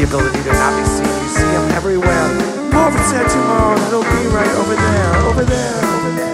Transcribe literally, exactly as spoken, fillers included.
ability to not be seen. You see him everywhere. Marvin said tomorrow, it'll be right over there, over there, over there.